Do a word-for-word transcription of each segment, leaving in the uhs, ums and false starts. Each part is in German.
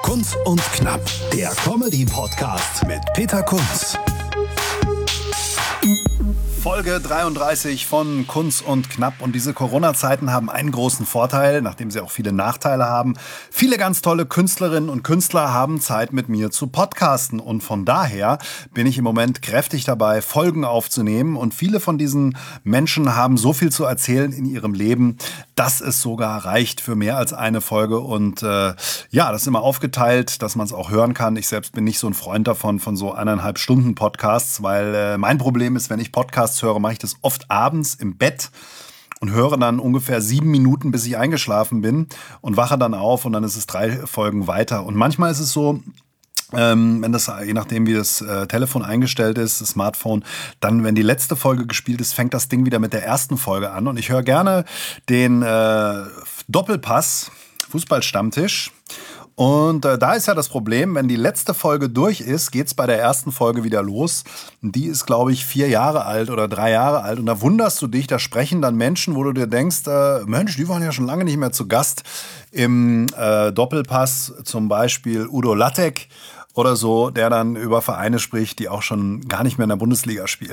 Kunz und Knapp, der Comedy-Podcast mit Peter Kunz. Folge dreiunddreißig von Kunz und Knapp. Und diese Corona-Zeiten haben einen großen Vorteil, nachdem sie auch viele Nachteile haben. Viele ganz tolle Künstlerinnen und Künstler haben Zeit, mit mir zu podcasten. Und von daher bin ich im Moment kräftig dabei, Folgen aufzunehmen. Und viele von diesen Menschen haben so viel zu erzählen in ihrem Leben, dass es sogar reicht für mehr als eine Folge. Und äh, ja, das ist immer aufgeteilt, dass man es auch hören kann. Ich selbst bin nicht so ein Freund davon, von so eineinhalb Stunden Podcasts, weil äh, mein Problem ist, wenn ich Podcasts höre, mache ich das oft abends im Bett und höre dann ungefähr sieben Minuten, bis ich eingeschlafen bin und wache dann auf und dann ist es drei Folgen weiter. Und manchmal ist es so, ähm, wenn das, je nachdem wie das äh, Telefon eingestellt ist, das Smartphone, dann, wenn die letzte Folge gespielt ist, fängt das Ding wieder mit der ersten Folge an. Und ich höre gerne den äh, Doppelpass, Fußballstammtisch. Und äh, da ist ja das Problem, wenn die letzte Folge durch ist, geht's bei der ersten Folge wieder los. Und die ist, glaube ich, vier Jahre alt oder drei Jahre alt. Und da wunderst du dich, da sprechen dann Menschen, wo du dir denkst, äh, Mensch, die waren ja schon lange nicht mehr zu Gast im äh, Doppelpass. Zum Beispiel Udo Lattek oder so, der dann über Vereine spricht, die auch schon gar nicht mehr in der Bundesliga spielen.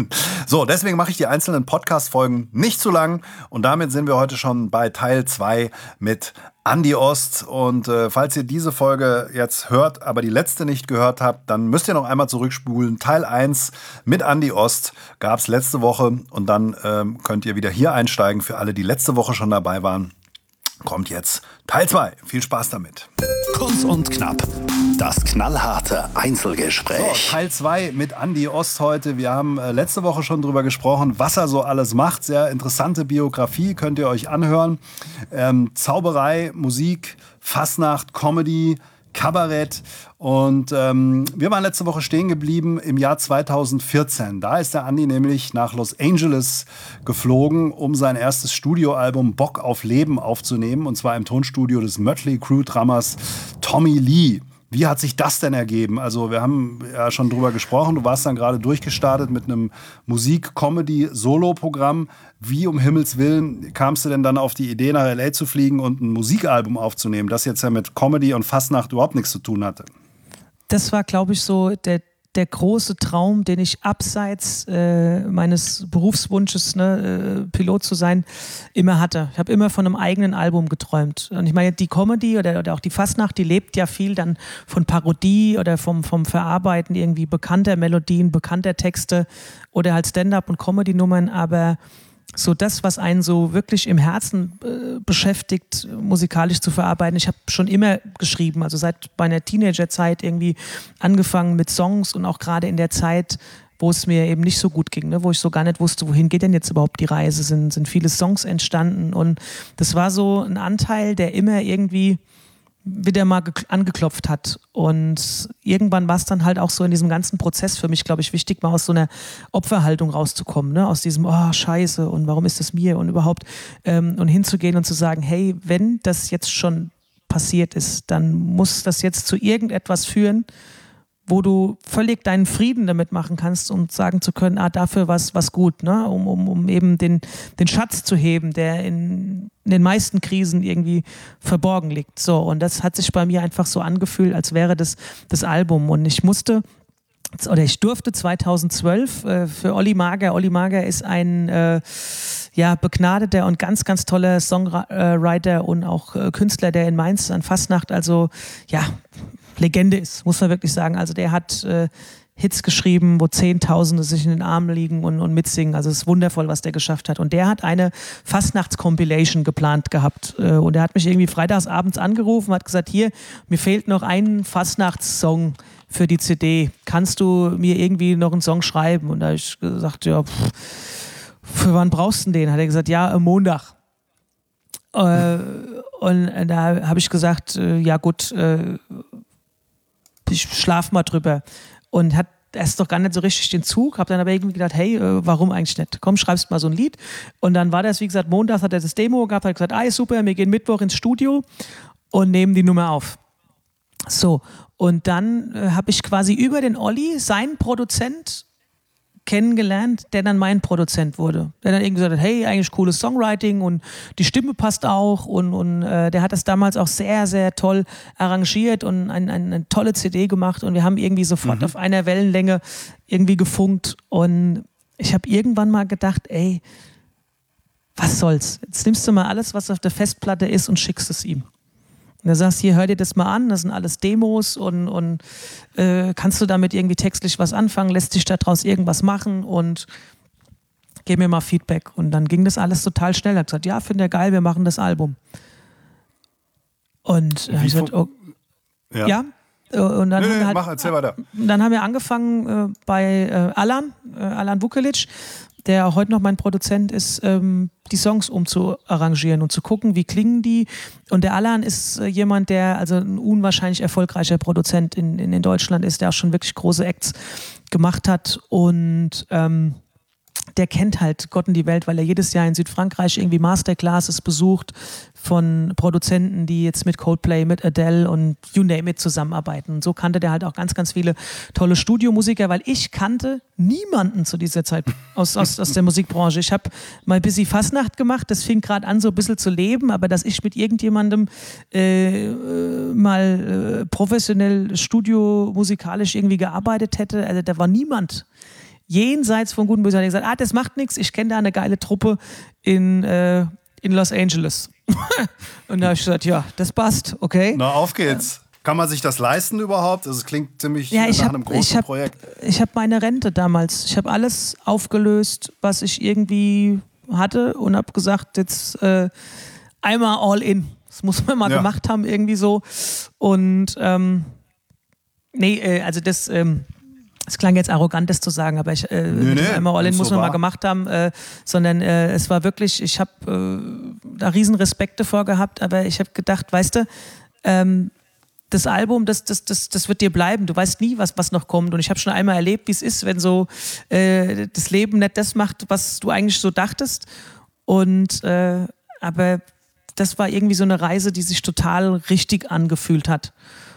So, deswegen mache ich die einzelnen Podcast-Folgen nicht zu lang. Und damit sind wir heute schon bei Teil zwei mit Andi Ost. Und äh, falls ihr diese Folge jetzt hört, aber die letzte nicht gehört habt, dann müsst ihr noch einmal zurückspulen. Teil eins mit Andi Ost gab es letzte Woche. Und dann ähm, könnt ihr wieder hier einsteigen. Für alle, die letzte Woche schon dabei waren, kommt jetzt Teil zwei. Viel Spaß damit. Kunz und Knapp, das knallharte Einzelgespräch. So, Teil zwei mit Andi Ost heute. Wir haben äh, letzte Woche schon drüber gesprochen, was er so alles macht. Sehr interessante Biografie, könnt ihr euch anhören. Ähm, Zauberei, Musik, Fasnacht, Comedy, Kabarett. Und ähm, wir waren letzte Woche stehen geblieben im Jahr zweitausendvierzehn. Da ist der Andi nämlich nach Los Angeles geflogen, um sein erstes Studioalbum Bock auf Leben aufzunehmen. Und zwar im Tonstudio des Mötley Crüe-Drummers Tommy Lee. Wie hat sich das denn ergeben? Also wir haben ja schon drüber gesprochen. Du warst dann gerade durchgestartet mit einem Musik-Comedy-Solo-Programm. Wie um Himmels Willen kamst du denn dann auf die Idee, nach L A zu fliegen und ein Musikalbum aufzunehmen, das jetzt ja mit Comedy und Fasnacht überhaupt nichts zu tun hatte? Das war, glaube ich, so der, der große Traum, den ich abseits äh, meines Berufswunsches, ne, äh, Pilot zu sein, immer hatte. Ich habe immer von einem eigenen Album geträumt. Und ich meine, die Comedy oder, oder auch die Fasnacht, die lebt ja viel dann von Parodie oder vom, vom Verarbeiten irgendwie bekannter Melodien, bekannter Texte oder halt Stand-up- und Comedy-Nummern, aber so das, was einen so wirklich im Herzen äh, beschäftigt, musikalisch zu verarbeiten. Ich habe schon immer geschrieben, also seit meiner Teenagerzeit irgendwie angefangen mit Songs und auch gerade in der Zeit, wo es mir eben nicht so gut ging, ne, wo ich so gar nicht wusste, wohin geht denn jetzt überhaupt die Reise, sind, sind viele Songs entstanden und das war so ein Anteil, der immer irgendwie wieder mal angeklopft hat. Und irgendwann war es dann halt auch so in diesem ganzen Prozess für mich, glaube ich, wichtig, mal aus so einer Opferhaltung rauszukommen, ne? Aus diesem, oh, scheiße, und warum ist das mir und überhaupt, ähm, und hinzugehen und zu sagen, hey, wenn das jetzt schon passiert ist, dann muss das jetzt zu irgendetwas führen, wo du völlig deinen Frieden damit machen kannst und sagen zu können, ah, dafür was was gut, ne? um, um, um eben den, den Schatz zu heben, der in, in den meisten Krisen irgendwie verborgen liegt. So, und das hat sich bei mir einfach so angefühlt, als wäre das das Album. Und ich musste, oder ich durfte zweitausendzwölf äh, für Olli Mager, Olli Mager ist ein äh, ja, begnadeter und ganz, ganz toller Songwriter und auch äh, Künstler, der in Mainz an Fasnacht, also ja, Legende ist, muss man wirklich sagen. Also der hat äh, Hits geschrieben, wo Zehntausende sich in den Armen liegen und, und mitsingen. Also es ist wundervoll, was der geschafft hat. Und der hat eine Fastnachts-Compilation geplant gehabt. Äh, und er hat mich irgendwie freitagsabends angerufen, hat gesagt, hier, mir fehlt noch ein Fastnachts-Song für die C D. Kannst du mir irgendwie noch einen Song schreiben? Und da habe ich gesagt, ja, pff, für wann brauchst du den? Hat er gesagt, ja, am Montag. Äh, und da habe ich gesagt, äh, ja gut, äh, ich schlaf mal drüber. Und hat erst doch gar nicht so richtig den Zug, habe dann aber irgendwie gedacht, hey, äh, warum eigentlich nicht? Komm, schreibst mal so ein Lied. Und dann war das, wie gesagt, Montag hat er das Demo gehabt, hat gesagt, ah, super, wir gehen Mittwoch ins Studio und nehmen die Nummer auf. So, und dann äh, habe ich quasi über den Olli, seinen Produzent, kennengelernt, der dann mein Produzent wurde. Der dann irgendwie gesagt hat, hey, eigentlich cooles Songwriting und die Stimme passt auch und, und äh, der hat das damals auch sehr, sehr toll arrangiert und ein, ein, eine tolle C D gemacht und wir haben irgendwie sofort mhm. auf einer Wellenlänge irgendwie gefunkt und ich habe irgendwann mal gedacht, ey, was soll's? Jetzt nimmst du mal alles, was auf der Festplatte ist und schickst es ihm. Und du sagst, hier, hör dir das mal an, das sind alles Demos und, und äh, kannst du damit irgendwie textlich was anfangen, lässt sich daraus irgendwas machen und gib mir mal Feedback. Und dann ging das alles total schnell. Er hat gesagt, ja, finde ich geil, wir machen das Album. Und äh, ich gesagt, oh, ja. ja. Und dann, nee, haben nee, wir halt, mach, erzähl weiter. Dann haben wir angefangen äh, bei äh, Alan, äh, Alan Vukelic, der auch heute noch mein Produzent ist, ähm, die Songs umzuarrangieren und zu gucken, wie klingen die. Und der Alan ist äh, jemand, der also ein unwahrscheinlich erfolgreicher Produzent in, in, in Deutschland ist, der auch schon wirklich große Acts gemacht hat und ähm, der kennt halt Gott und die Welt, weil er jedes Jahr in Südfrankreich irgendwie Masterclasses besucht von Produzenten, die jetzt mit Coldplay, mit Adele und you name it zusammenarbeiten. Und so kannte der halt auch ganz, ganz viele tolle Studiomusiker, weil ich kannte niemanden zu dieser Zeit aus, aus, aus der Musikbranche. Ich habe mal Busy Fasnacht gemacht, das fing gerade an, so ein bisschen zu leben, aber dass ich mit irgendjemandem äh, mal äh, professionell studiomusikalisch irgendwie gearbeitet hätte, also da war niemand jenseits von guten Bösen, hat gesagt, ah, das macht nichts, ich kenne da eine geile Truppe in, äh, in Los Angeles. Und da habe ich gesagt, ja, das passt, okay. Na, auf geht's. Ja. Kann man sich das leisten überhaupt? Also es klingt ziemlich ja, nach hab, einem großen ich hab, Projekt. Ich habe meine Rente damals, ich habe alles aufgelöst, was ich irgendwie hatte und habe gesagt, jetzt äh, einmal all in. Das muss man mal ja. gemacht haben, irgendwie so. Und ähm, nee, äh, also das... Ähm, Es klang jetzt arrogant, das zu sagen, aber ich, äh, nee, nee, einmal All-In muss so man war. mal gemacht haben, äh, sondern äh, es war wirklich, ich habe äh, da riesen Respekt davor gehabt, aber ich habe gedacht, weißt du, ähm, das Album, das, das, das, das wird dir bleiben, du weißt nie, was, was noch kommt und ich habe schon einmal erlebt, wie es ist, wenn so äh, das Leben nicht das macht, was du eigentlich so dachtest und äh, aber das war irgendwie so eine Reise, die sich total richtig angefühlt hat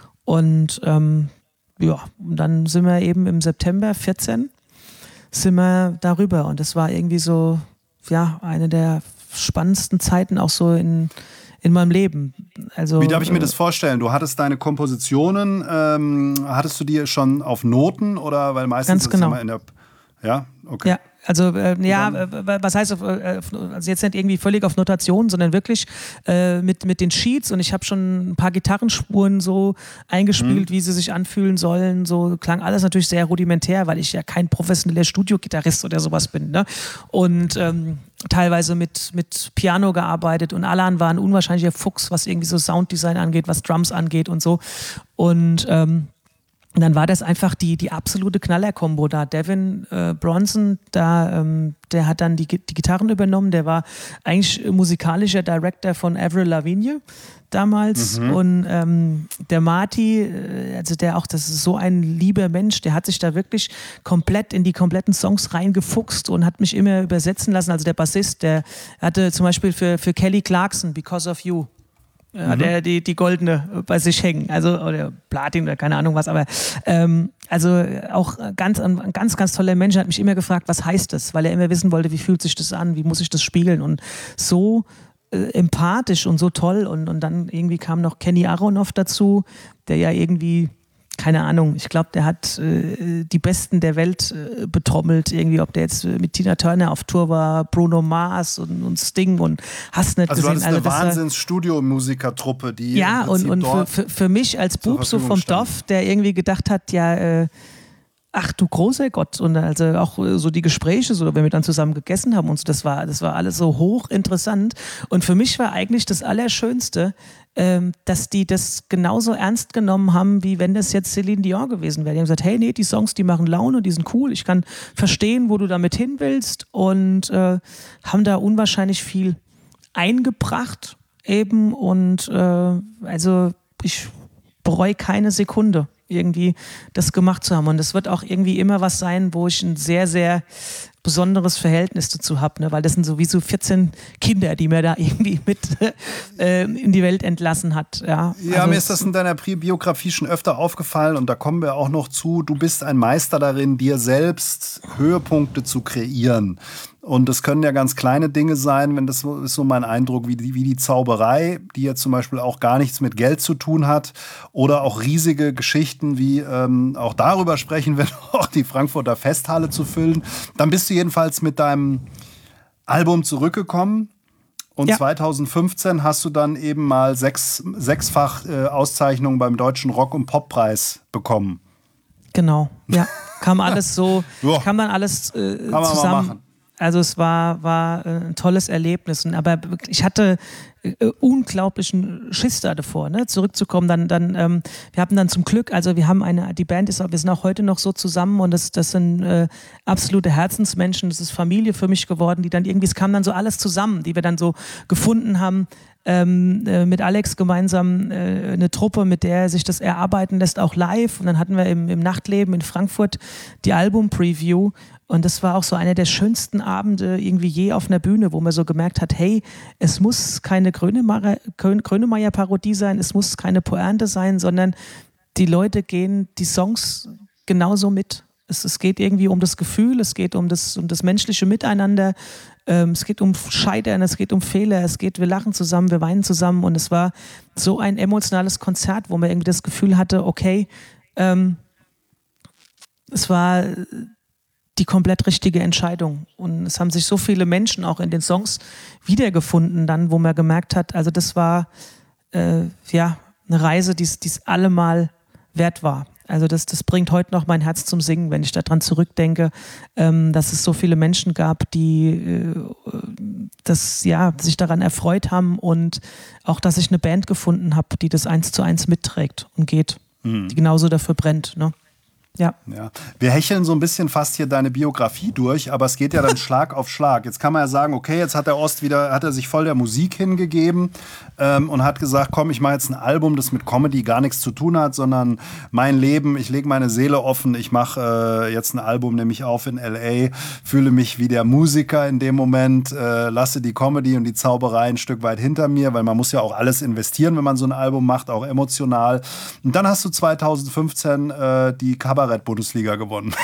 und ähm, ja, und dann sind wir eben im September vierzehn sind wir darüber und das war irgendwie so, ja, eine der spannendsten Zeiten auch so in, in meinem Leben. Also, wie darf ich mir äh, das vorstellen? Du hattest deine Kompositionen, ähm, hattest du die schon auf Noten oder, weil meistens ganz ist genau. immer in der, ja, okay. Ja. Also äh, ja, äh, was heißt, auf, äh, also jetzt nicht irgendwie völlig auf Notation, sondern wirklich äh, mit, mit den Sheets und ich habe schon ein paar Gitarrenspuren so eingespielt, mhm. wie sie sich anfühlen sollen. So klang alles natürlich sehr rudimentär, weil ich ja kein professioneller Studiogitarrist oder sowas bin. Ne? Und ähm, teilweise mit, mit Piano gearbeitet und Alan war ein unwahrscheinlicher Fuchs, was irgendwie so Sounddesign angeht, was Drums angeht und so. Und ähm, Und dann war das einfach die, die absolute Knaller-Kombo da. Devin äh, Bronson, da, ähm, der hat dann die, die Gitarren übernommen. Der war eigentlich musikalischer Director von Avril Lavigne damals. Mhm. Und ähm, der Marty, äh, also der auch, das ist so ein lieber Mensch, der hat sich da wirklich komplett in die kompletten Songs reingefuchst und hat mich immer übersetzen lassen. Also der Bassist, der hatte zum Beispiel für, für Kelly Clarkson, Because of You, hat mhm. er die, die goldene bei sich hängen, also oder Platin oder keine Ahnung was, aber ähm, also auch ganz, ein ganz, ganz toller Mensch, hat mich immer gefragt, was heißt das, weil er immer wissen wollte, wie fühlt sich das an, wie muss ich das spiegeln und so äh, empathisch und so toll und, und dann irgendwie kam noch Kenny Aronoff dazu, der ja irgendwie keine Ahnung, ich glaube, der hat äh, die Besten der Welt äh, betrommelt, irgendwie, ob der jetzt äh, mit Tina Turner auf Tour war, Bruno Mars und, und Sting und hast nicht also gesehen. Du hattest eine also Wahnsinns-Studiomusikertruppe, die ja, im Prinzip und, und dort für, für, für mich als Bub so vom stand. Dorf, der irgendwie gedacht hat, ja, äh, ach du großer Gott, und also auch so die Gespräche, so wenn wir dann zusammen gegessen haben und so, das war, das war alles so hochinteressant und für mich war eigentlich das Allerschönste, ähm, dass die das genauso ernst genommen haben, wie wenn das jetzt Celine Dion gewesen wäre. Die haben gesagt, hey, nee, die Songs, die machen Laune, die sind cool, ich kann verstehen, wo du damit hin willst und äh, haben da unwahrscheinlich viel eingebracht eben und äh, also ich bereue keine Sekunde, irgendwie das gemacht zu haben. Und das wird auch irgendwie immer was sein, wo ich ein sehr, sehr besonderes Verhältnis dazu habe, ne? Weil das sind sowieso vierzehn Kinder, die mir da irgendwie mit äh, in die Welt entlassen hat. Ja, ja also mir ist das in deiner Biografie schon öfter aufgefallen und da kommen wir auch noch zu. Du bist ein Meister darin, dir selbst Höhepunkte zu kreieren. Und das können ja ganz kleine Dinge sein, wenn das ist so mein Eindruck, wie die, wie die Zauberei, die ja zum Beispiel auch gar nichts mit Geld zu tun hat. Oder auch riesige Geschichten, wie ähm, auch darüber sprechen wir noch, die Frankfurter Festhalle zu füllen. Dann bist du jedenfalls mit deinem Album zurückgekommen. Und ja. zweitausendfünfzehn hast du dann eben mal sechs, sechsfach äh, Auszeichnungen beim Deutschen Rock- und Poppreis bekommen. Genau, ja. Kam alles so, ja. kam dann alles äh, Kann man zusammen. Mal machen. Also es war, war ein tolles Erlebnis. Aber ich hatte äh, unglaublichen Schiss da davor, ne? Zurückzukommen. Dann, dann, ähm, wir hatten dann zum Glück, also wir haben eine, die Band ist, wir sind auch heute noch so zusammen und das, das sind äh, absolute Herzensmenschen. Das ist Familie für mich geworden, die dann irgendwie, es kam dann so alles zusammen, die wir dann so gefunden haben. Ähm, äh, mit Alex gemeinsam äh, eine Truppe, mit der sich das erarbeiten lässt, auch live. Und dann hatten wir im, im Nachtleben in Frankfurt die Album-Preview. Und das war auch so einer der schönsten Abende irgendwie je auf einer Bühne, wo man so gemerkt hat, hey, es muss keine Grönemeyer-Parodie sein, es muss keine Pointe sein, sondern die Leute gehen die Songs genauso mit. Es, es geht irgendwie um das Gefühl, es geht um das, um das menschliche Miteinander. Ähm, es geht um Scheitern, es geht um Fehler, es geht, wir lachen zusammen, wir weinen zusammen und es war so ein emotionales Konzert, wo man irgendwie das Gefühl hatte, okay, ähm, es war die komplett richtige Entscheidung und es haben sich so viele Menschen auch in den Songs wiedergefunden dann, wo man gemerkt hat, also das war äh, ja eine Reise, die es allemal wert war. Also das, das bringt heute noch mein Herz zum Singen, wenn ich daran zurückdenke, ähm, dass es so viele Menschen gab, die äh, das, ja, sich daran erfreut haben und auch, dass ich eine Band gefunden habe, die das eins zu eins mitträgt und geht, mhm. die genauso dafür brennt, ne? Ja. ja. Wir hecheln so ein bisschen fast hier deine Biografie durch, aber es geht ja dann Schlag auf Schlag. Jetzt kann man ja sagen, okay, jetzt hat der Ost wieder, hat er sich voll der Musik hingegeben ähm, und hat gesagt, komm, ich mache jetzt ein Album, das mit Comedy gar nichts zu tun hat, sondern mein Leben, ich lege meine Seele offen, ich mache äh, jetzt ein Album, nehme ich auf in L A, fühle mich wie der Musiker in dem Moment, äh, lasse die Comedy und die Zauberei ein Stück weit hinter mir, weil man muss ja auch alles investieren, wenn man so ein Album macht, auch emotional. Und dann hast du zweitausendfünfzehn äh, die Kabarett-Bundesliga gewonnen.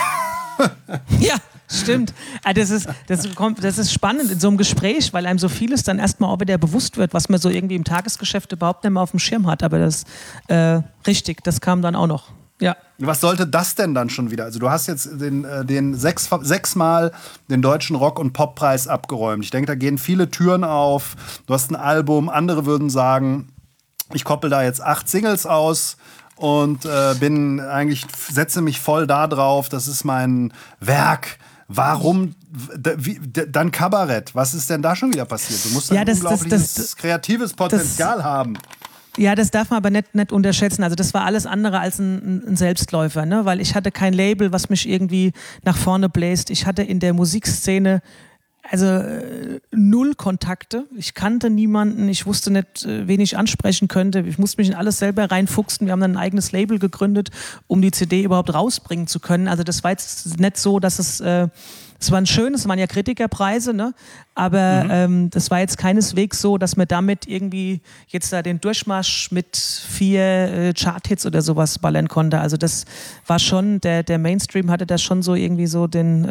Ja, stimmt. Das ist, das, kommt, das ist spannend in so einem Gespräch, weil einem so vieles dann erstmal auch wieder bewusst wird, was man so irgendwie im Tagesgeschäft überhaupt nicht mehr auf dem Schirm hat. Aber das äh, richtig, das kam dann auch noch. Ja. Was sollte das denn dann schon wieder? Also du hast jetzt den, den sechs, sechsmal den Deutschen Rock- und Poppreis abgeräumt. Ich denke, da gehen viele Türen auf. Du hast ein Album, andere würden sagen, ich koppel da jetzt acht Singles aus und äh, bin eigentlich, setze mich voll da drauf, das ist mein Werk. Warum d- wie, d- dann Kabarett? Was ist denn da schon wieder passiert? Du musst ja, ein das, unglaubliches das, das, kreatives Potenzial das, haben. Ja, das darf man aber nicht, nicht unterschätzen. Also das war alles andere als ein, ein Selbstläufer, ne? Weil ich hatte kein Label, was mich irgendwie nach vorne bläst. Ich hatte in der Musikszene also äh, null Kontakte. Ich kannte niemanden. Ich wusste nicht, äh, wen ich ansprechen könnte. Ich musste mich in alles selber reinfuchsen. Wir haben dann ein eigenes Label gegründet, um die C D überhaupt rausbringen zu können. Also das war jetzt nicht so, dass es... Äh, Es war ein schönes, es waren ja Kritikerpreise, ne? Aber mhm. ähm, das war jetzt keineswegs so, dass wir damit irgendwie jetzt da den Durchmarsch mit vier äh, Charthits oder sowas ballern konnte. Also das war schon, der, der Mainstream hatte da schon so irgendwie so den,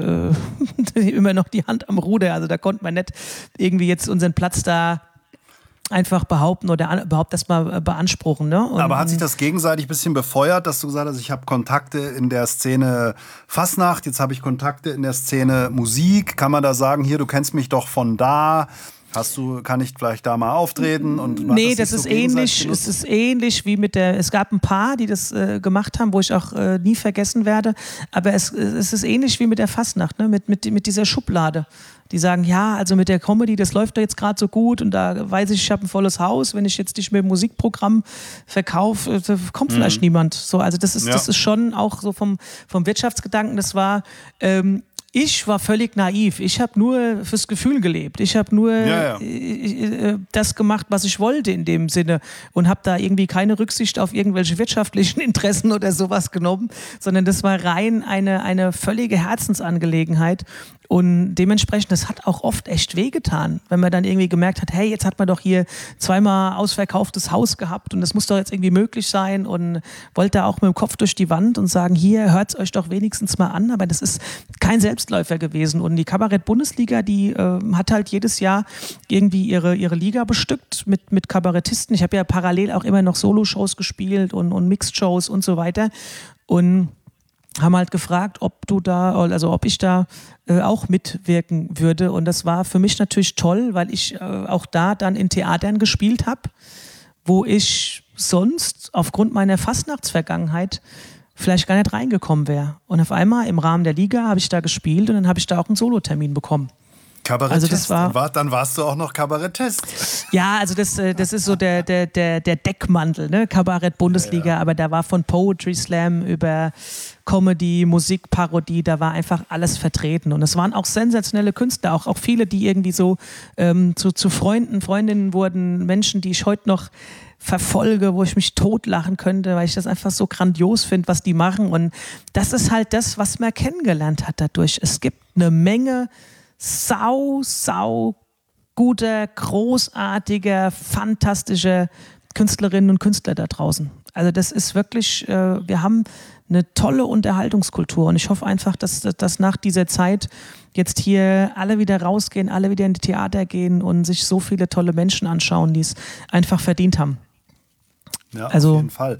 äh, immer noch die Hand am Ruder. Also da konnte man nicht irgendwie jetzt unseren Platz da einfach behaupten oder an, überhaupt erstmal beanspruchen. Ne? Und, aber hat sich das gegenseitig ein bisschen befeuert, dass du gesagt hast, ich habe Kontakte in der Szene Fasnacht, jetzt habe ich Kontakte in der Szene Musik. Kann man da sagen, hier, du kennst mich doch von da, hast du, kann ich vielleicht da mal auftreten? Und nee, das, das ist so ähnlich, es ist ähnlich wie mit der, es gab ein paar, die das äh, gemacht haben, wo ich auch äh, nie vergessen werde, aber es, es ist ähnlich wie mit der Fasnacht, ne? mit, mit, mit dieser Schublade. Die sagen, ja, also mit der Comedy, das läuft doch jetzt gerade so gut und da weiß ich, ich habe ein volles Haus, wenn ich jetzt nicht mehr ein Musikprogramm verkaufe, kommt mhm. vielleicht niemand. So, also das ist, ja. das ist schon auch so vom, vom Wirtschaftsgedanken, das war, ähm, ich war völlig naiv. Ich habe nur fürs Gefühl gelebt. Ich habe nur ja, ja. Äh, das gemacht, was ich wollte in dem Sinne und habe da irgendwie keine Rücksicht auf irgendwelche wirtschaftlichen Interessen oder sowas genommen, sondern das war rein eine, eine völlige Herzensangelegenheit. Und dementsprechend, das hat auch oft echt wehgetan, wenn man dann irgendwie gemerkt hat, hey, jetzt hat man doch hier zweimal ausverkauftes Haus gehabt und das muss doch jetzt irgendwie möglich sein und wollte auch mit dem Kopf durch die Wand und sagen, hier, hört es euch doch wenigstens mal an, aber das ist kein Selbstläufer gewesen. Und die Kabarett-Bundesliga, die äh, hat halt jedes Jahr irgendwie ihre, ihre Liga bestückt mit, mit Kabarettisten. Ich habe ja parallel auch immer noch Solo-Shows gespielt und, und Mixed-Shows und so weiter und haben halt gefragt, ob du da, also ob ich da äh, auch mitwirken würde. Und das war für mich natürlich toll, weil ich äh, auch da dann in Theatern gespielt habe, wo ich sonst aufgrund meiner Fastnachtsvergangenheit vielleicht gar nicht reingekommen wäre. Und auf einmal im Rahmen der Liga habe ich da gespielt und dann habe ich da auch einen Solotermin bekommen. Kabarettist, also das war, war, dann warst du auch noch Kabarettist. Ja, also das, das ist so der, der, der, der Deckmantel, ne? Kabarett-Bundesliga, ja, ja. Aber da war von Poetry Slam über Comedy, Musik, Parodie, da war einfach alles vertreten. Und es waren auch sensationelle Künstler, auch, auch viele, die irgendwie so ähm, zu, zu Freunden, Freundinnen wurden, Menschen, die ich heute noch verfolge, wo ich mich totlachen könnte, weil ich das einfach so grandios finde, was die machen. Und das ist halt das, was man kennengelernt hat dadurch. Es gibt eine Menge sau, sau guter, großartiger, fantastischer Künstlerinnen und Künstler da draußen. Also das ist wirklich, äh, wir haben eine tolle Unterhaltungskultur und ich hoffe einfach, dass, dass nach dieser Zeit jetzt hier alle wieder rausgehen, alle wieder in die Theater gehen und sich so viele tolle Menschen anschauen, die es einfach verdient haben. Ja, also, auf jeden Fall.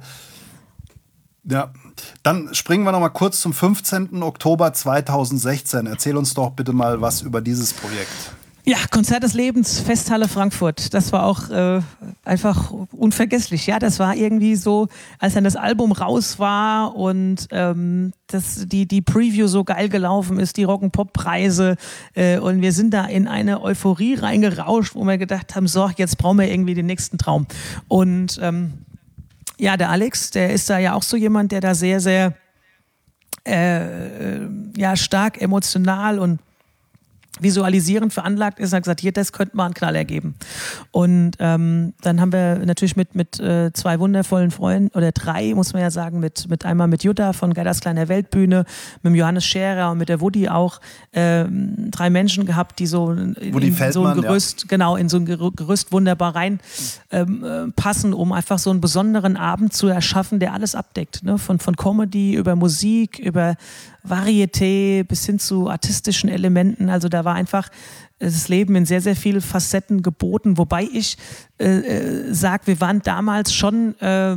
Ja, dann springen wir noch mal kurz zum fünfzehnten Oktober zweitausendsechzehn. Erzähl uns doch bitte mal was über dieses Projekt. Ja, Konzert des Lebens, Festhalle Frankfurt. Das war auch äh, einfach unvergesslich. Ja, das war irgendwie so, als dann das Album raus war und ähm, das, die, die Preview so geil gelaufen ist, die Rock'n'Pop-Preise äh, und wir sind da in eine Euphorie reingerauscht, wo wir gedacht haben, so, jetzt brauchen wir irgendwie den nächsten Traum. Und ähm, ja, der Alex, der ist da ja auch so jemand, der da sehr, sehr äh, ja, stark emotional und visualisierend veranlagt ist, hat gesagt, hier, das könnte mal einen Knaller geben. Und ähm, dann haben wir natürlich mit, mit äh, zwei wundervollen Freunden, oder drei, muss man ja sagen, mit, mit einmal mit Jutta von Gerdas kleiner Weltbühne, mit dem Johannes Scherer und mit der Woody auch, äh, drei Menschen gehabt, die so in, in Feldmann, so ein Gerüst, ja. genau, in so ein Gerüst wunderbar rein ähm, äh, passen, um einfach so einen besonderen Abend zu erschaffen, der alles abdeckt, ne? Von, von Comedy über Musik, über Varieté bis hin zu artistischen Elementen. Also da war einfach das Leben in sehr, sehr vielen Facetten geboten. Wobei ich äh, äh, sage, wir waren damals schon, äh,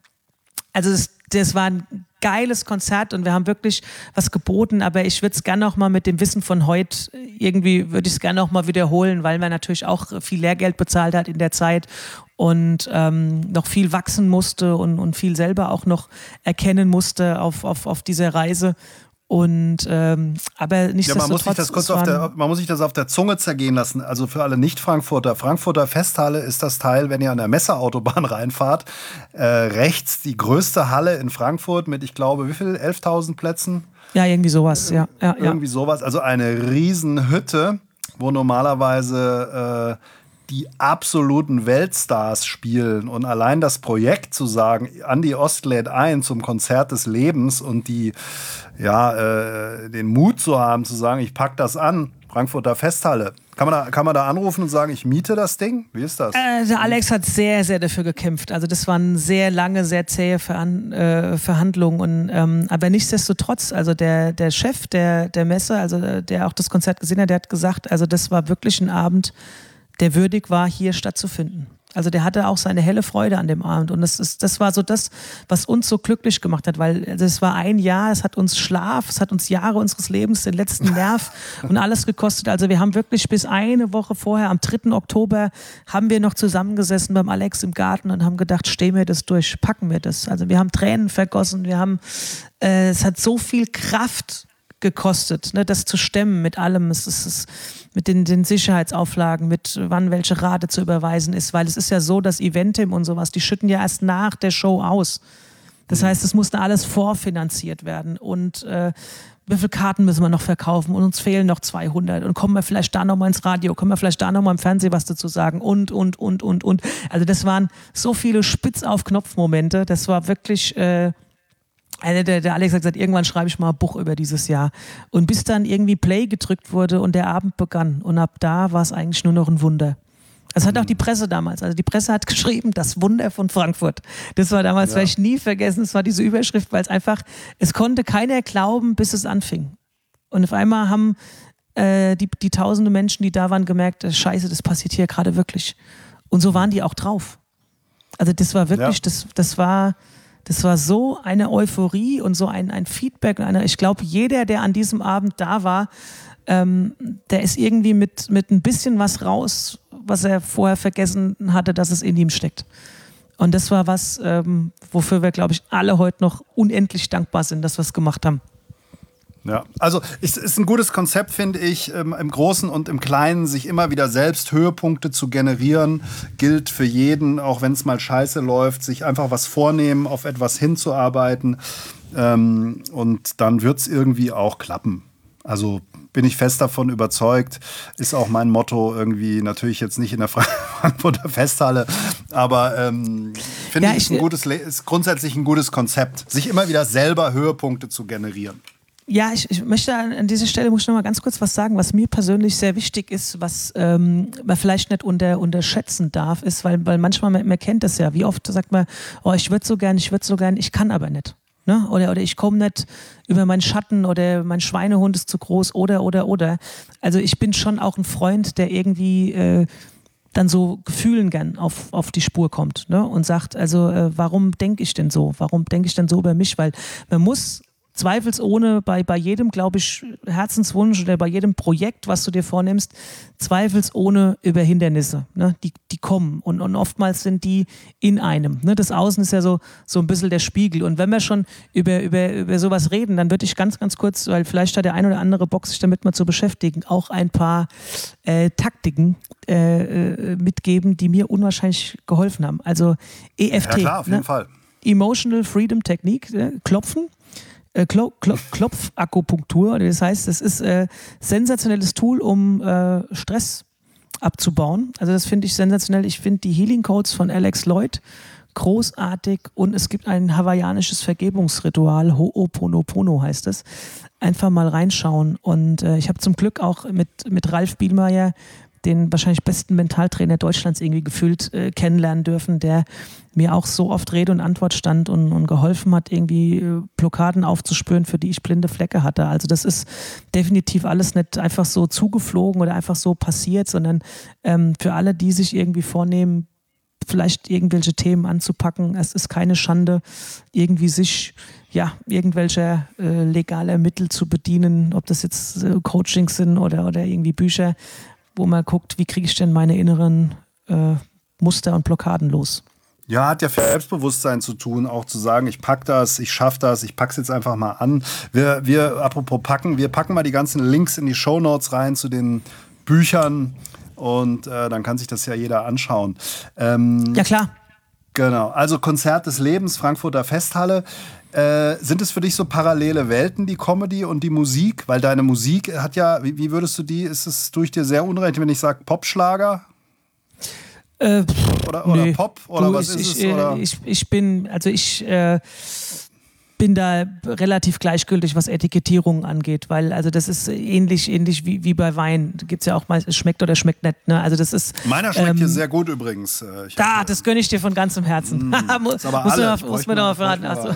also das, das war ein geiles Konzert und wir haben wirklich was geboten, aber ich würde es gerne noch mal mit dem Wissen von heute, irgendwie würde ich es gerne noch mal wiederholen, weil man natürlich auch viel Lehrgeld bezahlt hat in der Zeit und ähm, noch viel wachsen musste und, und viel selber auch noch erkennen musste auf, auf, auf dieser Reise. Und ähm, aber nichtsdestotrotz, ja, man muss sich das kurz auf der, man muss sich das auf der Zunge zergehen lassen. Also für alle Nicht-Frankfurter, Frankfurter Festhalle ist das Teil, wenn ihr an der Messeautobahn reinfahrt, äh, rechts die größte Halle in Frankfurt mit, ich glaube, wie viel? elftausend Plätzen? Ja, irgendwie sowas, ja. ja irgendwie ja. sowas. Also eine Riesenhütte, wo normalerweise äh, die absoluten Weltstars spielen. Und allein das Projekt zu sagen, Andi Ost lädt ein zum Konzert des Lebens und die, ja, äh, den Mut zu haben, zu sagen, ich pack das an, Frankfurter Festhalle. Kann man, da, kann man da anrufen und sagen, ich miete das Ding? Wie ist das? Äh, der Alex hat sehr, sehr dafür gekämpft. Also das waren sehr lange, sehr zähe Verhan äh, Verhandlungen. Und, ähm, aber nichtsdestotrotz, also der, der Chef der, der Messe, also der auch das Konzert gesehen hat, der hat gesagt, also das war wirklich ein Abend, der würdig war, hier stattzufinden. Also der hatte auch seine helle Freude an dem Abend. Und das, ist, das war so das, was uns so glücklich gemacht hat, weil also es war ein Jahr, es hat uns Schlaf, es hat uns Jahre unseres Lebens, den letzten Nerv und alles gekostet. Also wir haben wirklich bis eine Woche vorher, am dritten Oktober, haben wir noch zusammengesessen beim Alex im Garten und haben gedacht, stehen wir das durch, packen wir das. Also wir haben Tränen vergossen, wir haben, äh, es hat so viel Kraft gekostet, ne, das zu stemmen mit allem. Es ist, es, mit den, den Sicherheitsauflagen, mit wann welche Rate zu überweisen ist, weil es ist ja so, dass Eventim und sowas, die schütten ja erst nach der Show aus. Das heißt, es musste alles vorfinanziert werden und äh, wie viele Karten müssen wir noch verkaufen und uns fehlen noch zweihundert und kommen wir vielleicht da nochmal ins Radio, kommen wir vielleicht da nochmal im Fernsehen was dazu sagen und, und, und, und, und. Also das waren so viele Spitz-auf-Knopf-Momente, das war wirklich äh, Also der, der Alex hat gesagt, irgendwann schreibe ich mal ein Buch über dieses Jahr. Und bis dann irgendwie Play gedrückt wurde und der Abend begann. Und ab da war es eigentlich nur noch ein Wunder. Das hat auch die Presse damals. Also die Presse hat geschrieben, das Wunder von Frankfurt. Das war damals, ja. werde ich nie vergessen, das war diese Überschrift, weil es einfach, es konnte keiner glauben, bis es anfing. Und auf einmal haben äh, die, die tausende Menschen, die da waren, gemerkt, äh, scheiße, das passiert hier gerade wirklich. Und so waren die auch drauf. Also das war wirklich, ja. das, das war... Das war so eine Euphorie und so ein, ein Feedback. Eine, ich glaube, jeder, der an diesem Abend da war, ähm, der ist irgendwie mit, mit ein bisschen was raus, was er vorher vergessen hatte, dass es in ihm steckt. Und das war was, ähm, wofür wir, glaube ich, alle heute noch unendlich dankbar sind, dass wir es gemacht haben. Ja, also es ist ein gutes Konzept, finde ich, im Großen und im Kleinen, sich immer wieder selbst Höhepunkte zu generieren, gilt für jeden, auch wenn es mal scheiße läuft, sich einfach was vornehmen, auf etwas hinzuarbeiten ähm, und dann wird es irgendwie auch klappen. Also bin ich fest davon überzeugt, ist auch mein Motto irgendwie, natürlich jetzt nicht in der Frankfurter Festhalle, aber ähm, finde ja, ich, ist, ein gutes, ist grundsätzlich ein gutes Konzept, sich immer wieder selber Höhepunkte zu generieren. Ja, ich, ich möchte an dieser Stelle muss ich noch mal ganz kurz was sagen, was mir persönlich sehr wichtig ist, was ähm, man vielleicht nicht unter, unterschätzen darf, ist, weil, weil manchmal, man, man kennt das ja, wie oft sagt man, oh, ich würde so gern, ich würde so gern, ich kann aber nicht. Ne? Oder, oder ich komme nicht über meinen Schatten oder mein Schweinehund ist zu groß oder, oder, oder. Also ich bin schon auch ein Freund, der irgendwie äh, dann so Gefühlen gern auf, auf die Spur kommt, ne? Und sagt, also äh, warum denke ich denn so? Warum denke ich denn so über mich? Weil man muss zweifelsohne bei, bei jedem, glaube ich, Herzenswunsch oder bei jedem Projekt, was du dir vornimmst, zweifelsohne über Hindernisse, ne? die, die kommen und, und oftmals sind die in einem. Ne? Das Außen ist ja so, so ein bisschen der Spiegel und wenn wir schon über, über, über sowas reden, dann würde ich ganz, ganz kurz, weil vielleicht hat der ein oder andere Bock, sich damit mal zu beschäftigen, auch ein paar äh, Taktiken äh, äh, mitgeben, die mir unwahrscheinlich geholfen haben. Also E F T, ja, klar, auf jeden ne? Fall. Emotional Freedom Technique, äh, Klopfen. Klo- Klo- Klopfakupunktur, das heißt, das ist ein äh, sensationelles Tool, um äh, Stress abzubauen. Also das finde ich sensationell. Ich finde die Healing Codes von Alex Lloyd großartig und es gibt ein hawaiianisches Vergebungsritual, Ho'oponopono heißt es. Einfach mal reinschauen und äh, ich habe zum Glück auch mit, mit Ralf Bielmeier den wahrscheinlich besten Mentaltrainer Deutschlands irgendwie gefühlt äh, kennenlernen dürfen, der mir auch so oft Rede und Antwort stand und, und geholfen hat, irgendwie äh, Blockaden aufzuspüren, für die ich blinde Flecke hatte. Also das ist definitiv alles nicht einfach so zugeflogen oder einfach so passiert, sondern ähm, für alle, die sich irgendwie vornehmen, vielleicht irgendwelche Themen anzupacken. Es ist keine Schande, irgendwie sich ja irgendwelcher äh, legaler Mittel zu bedienen, ob das jetzt äh, Coachings sind oder, oder irgendwie Bücher, wo man guckt, wie kriege ich denn meine inneren äh, Muster und Blockaden los. Ja, hat ja für Selbstbewusstsein zu tun, auch zu sagen, ich pack das, ich schaff das, ich pack's jetzt einfach mal an. Wir, wir, apropos packen, wir packen mal die ganzen Links in die Shownotes rein zu den Büchern und äh, dann kann sich das ja jeder anschauen. Ähm, ja, klar. Genau, also Konzert des Lebens, Frankfurter Festhalle. Äh, sind es für dich so parallele Welten, die Comedy und die Musik? Weil deine Musik hat ja, wie, wie würdest du die, ist es durch dir sehr unrecht, wenn ich sage Popschlager? Äh, oder oder nö. Pop? Oder du, was ich, ist es? Oder? Ich, ich bin, also ich äh, bin da relativ gleichgültig, was Etikettierungen angeht, weil also das ist ähnlich, ähnlich wie, wie bei Wein. Da gibt es ja auch mal, es schmeckt oder schmeckt nicht. Ne? Also das ist, Meiner schmeckt ähm, hier sehr gut übrigens. Ich da, hab, das gönne ich dir von ganzem Herzen. Mm, ist aber muss alle. man, muss man doch mal verraten. Mal,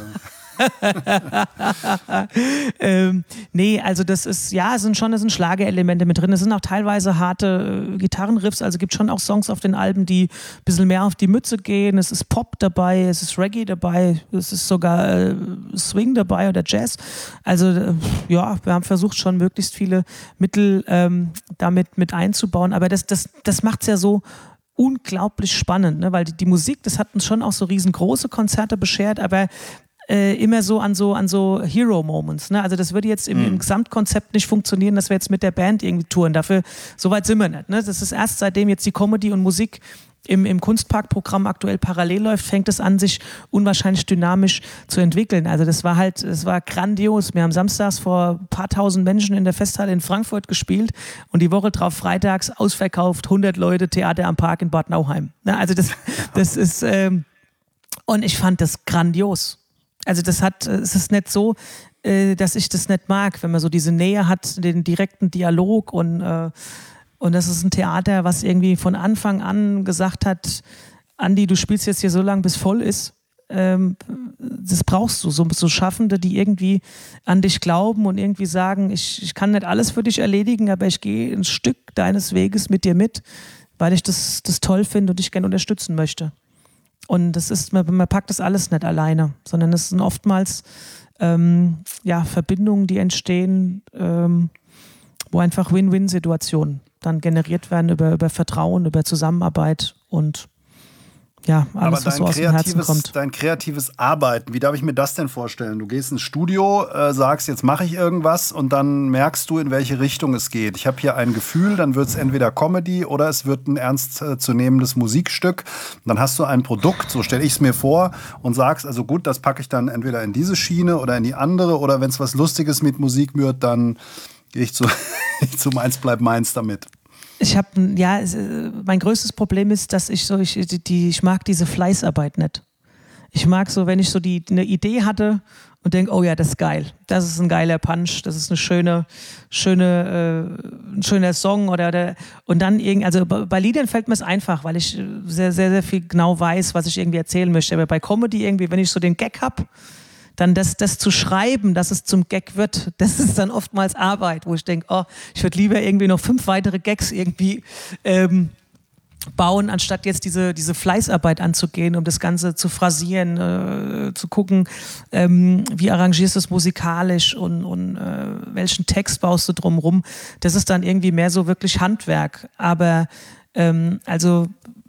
ähm, nee, also das ist, ja, es sind schon es sind Schlagerelemente mit drin. Es sind auch teilweise harte äh, Gitarrenriffs, also gibt schon auch Songs auf den Alben, die ein bisschen mehr auf die Mütze gehen. Es ist Pop dabei, es ist Reggae dabei, es ist sogar äh, Swing dabei oder Jazz. Also äh, ja, wir haben versucht schon möglichst viele Mittel ähm, damit mit einzubauen, aber das, das, das macht es ja so unglaublich spannend, ne? Weil die, die Musik, das hat uns schon auch so riesengroße Konzerte beschert, aber Äh, immer so an so an so Hero-Moments. Ne? Also das würde jetzt im, mhm. im Gesamtkonzept nicht funktionieren, dass wir jetzt mit der Band irgendwie touren. Dafür, so weit sind wir nicht. Ne? Das ist erst seitdem jetzt die Comedy und Musik im, im Kunstparkprogramm aktuell parallel läuft, fängt es an, sich unwahrscheinlich dynamisch zu entwickeln. Also das war halt, es war grandios. Wir haben samstags vor ein paar tausend Menschen in der Festhalle in Frankfurt gespielt und die Woche drauf freitags ausverkauft, hundert Leute, Theater am Park in Bad Nauheim. Ne? Also das, das ist, ähm, und ich fand das grandios. Also das hat, es ist nicht so, äh, dass ich das nicht mag, wenn man so diese Nähe hat, den direkten Dialog und, äh, und das ist ein Theater, was irgendwie von Anfang an gesagt hat, Andi, du spielst jetzt hier so lange, bis voll ist. Ähm, das brauchst du, so, so Schaffende, die irgendwie an dich glauben und irgendwie sagen, ich, ich kann nicht alles für dich erledigen, aber ich gehe ein Stück deines Weges mit dir mit, weil ich das, das toll finde und dich gerne unterstützen möchte. Und das ist, man, man packt das alles nicht alleine, sondern es sind oftmals ähm, ja, Verbindungen, die entstehen, ähm, wo einfach Win-Win-Situationen dann generiert werden über, über Vertrauen, über Zusammenarbeit und ja, alles, Aber was so aus dem Herzen kommt. Dein kreatives Arbeiten, wie darf ich mir das denn vorstellen? Du gehst ins Studio, äh, sagst, jetzt mache ich irgendwas und dann merkst du, in welche Richtung es geht. Ich habe hier ein Gefühl, dann wird es entweder Comedy oder es wird ein ernstzunehmendes Musikstück. Dann hast du ein Produkt, so stelle ich es mir vor, und sagst, also gut, das packe ich dann entweder in diese Schiene oder in die andere, oder wenn es was Lustiges mit Musik wird, dann gehe ich zu, zu Meins bleibt meins damit. Ich habe, ja, mein größtes Problem ist, dass ich so, ich, die, ich mag diese Fleißarbeit nicht. Ich mag so, wenn ich so die, eine Idee hatte und denke, oh ja, das ist geil, das ist ein geiler Punch, das ist eine schöne, schöne, äh, ein schöner Song oder, oder und dann irgendwie, also bei Liedern fällt mir es einfach, weil ich sehr, sehr, sehr viel genau weiß, was ich irgendwie erzählen möchte. Aber bei Comedy irgendwie, wenn ich so den Gag habe, dann das, das zu schreiben, dass es zum Gag wird, das ist dann oftmals Arbeit, wo ich denke, oh, ich würde lieber irgendwie noch fünf weitere Gags irgendwie ähm, bauen, anstatt jetzt diese, diese Fleißarbeit anzugehen, um das Ganze zu phrasieren, äh, zu gucken, ähm, wie arrangierst du es musikalisch und, und äh, welchen Text baust du drumherum. Das ist dann irgendwie mehr so wirklich Handwerk. Aber ähm, also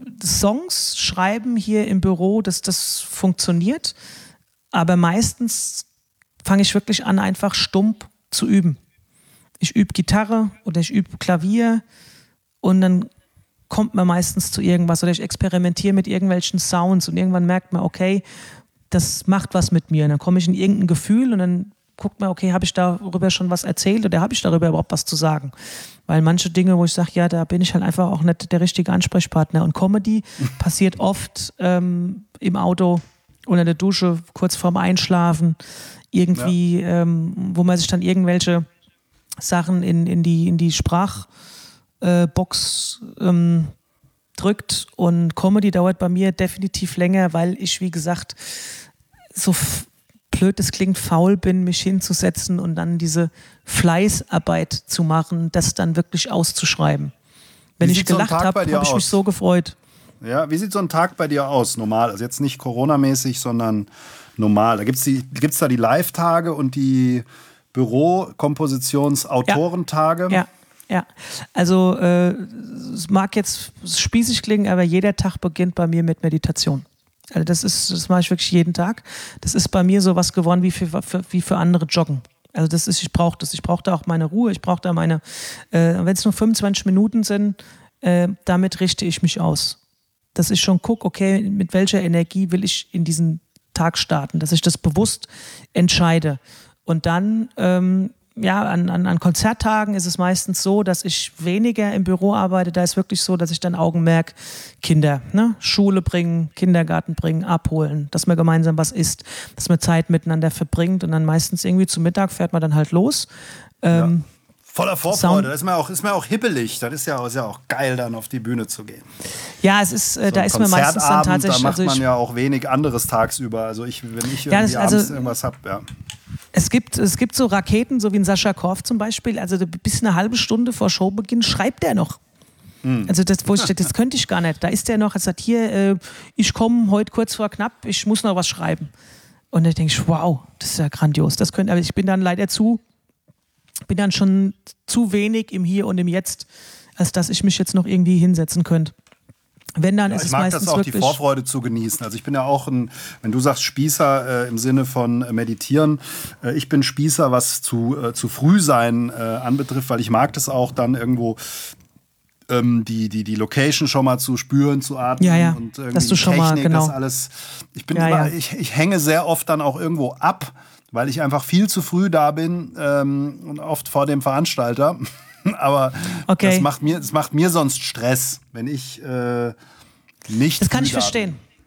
Songs schreiben hier im Büro, dass das funktioniert. Aber meistens fange ich wirklich an, einfach stumpf zu üben. Ich übe Gitarre oder ich übe Klavier und dann kommt man meistens zu irgendwas oder ich experimentiere mit irgendwelchen Sounds und irgendwann merkt man, okay, das macht was mit mir. Und dann komme ich in irgendein Gefühl und dann guckt man, okay, habe ich darüber schon was erzählt oder habe ich darüber überhaupt was zu sagen? Weil manche Dinge, wo ich sage, ja, da bin ich halt einfach auch nicht der richtige Ansprechpartner. Und Comedy passiert oft ähm, im Auto, unter der Dusche, kurz vorm Einschlafen, irgendwie, ja. ähm, wo man sich dann irgendwelche Sachen in, in die, in die Sprachbox äh, ähm, drückt. Und Comedy dauert bei mir definitiv länger, weil ich, wie gesagt, so f- blöd es klingt, faul bin, mich hinzusetzen und dann diese Fleißarbeit zu machen, das dann wirklich auszuschreiben. Wenn ich gelacht habe, habe ich mich so gefreut. Ja, wie sieht so ein Tag bei dir aus, normal? Also jetzt nicht Corona-mäßig, sondern normal. Da gibt es gibt's da die Live-Tage und die Büro-Kompositions-Autorentage. Ja, ja, ja. Also äh, es mag jetzt spießig klingen, aber jeder Tag beginnt bei mir mit Meditation. Also das ist, das mache ich wirklich jeden Tag. Das ist bei mir so was geworden wie für, für, wie für andere Joggen. Also das ist, ich brauche das. Ich brauche da auch meine Ruhe. Ich brauche da meine, äh, wenn es nur fünfundzwanzig Minuten sind, äh, damit richte ich mich aus. Dass ich schon gucke, okay, mit welcher Energie will ich in diesen Tag starten, dass ich das bewusst entscheide. Und dann, ähm, ja, an, an, an Konzerttagen ist es meistens so, dass ich weniger im Büro arbeite. Da ist wirklich so, dass ich dann Augenmerk Kinder, ne? Schule bringen, Kindergarten bringen, abholen, dass man gemeinsam was isst, dass man Zeit miteinander verbringt und dann meistens irgendwie zum Mittag fährt man dann halt los. Ähm, ja. Voller Vorfreude, das ist mir auch, ist mir auch hippelig. Das ist ja, ist ja auch geil, dann auf die Bühne zu gehen. Ja, es ist, äh, so da ist man meistens dann tatsächlich. Da macht man also ich, ja auch wenig anderes tagsüber. Also ich, wenn ich ja, irgendwie das, also, abends irgendwas habe, ja. Es gibt, es gibt so Raketen, so wie ein Sascha Korf zum Beispiel. Also bis eine halbe Stunde vor Showbeginn schreibt der noch. Hm. Also das, wo ich, das könnte ich gar nicht. Da ist der noch, er sagt, hier, äh, ich komme heute kurz vor knapp, ich muss noch was schreiben. Und dann denke ich, wow, das ist ja grandios. Das könnte, aber ich bin dann leider zu bin dann schon zu wenig im Hier und im Jetzt, als dass ich mich jetzt noch irgendwie hinsetzen könnte. Wenn dann ja, ist es ich mag meistens das auch, wirklich die Vorfreude zu genießen. Also ich bin ja auch ein, wenn du sagst Spießer äh, im Sinne von äh, meditieren, äh, ich bin Spießer, was zu, äh, zu früh sein äh, anbetrifft, weil ich mag das auch dann irgendwo ähm, die, die, die Location schon mal zu spüren, zu atmen ja, ja. und irgendwie dass du die schon Technik, mal, genau. das alles. Ich bin ja, immer, ja. ich, ich hänge sehr oft dann auch irgendwo ab, weil ich einfach viel zu früh da bin ähm, und oft vor dem Veranstalter. Aber okay. das, macht mir, das macht mir sonst Stress, wenn ich äh, nicht. Das kann ich verstehen. Bin.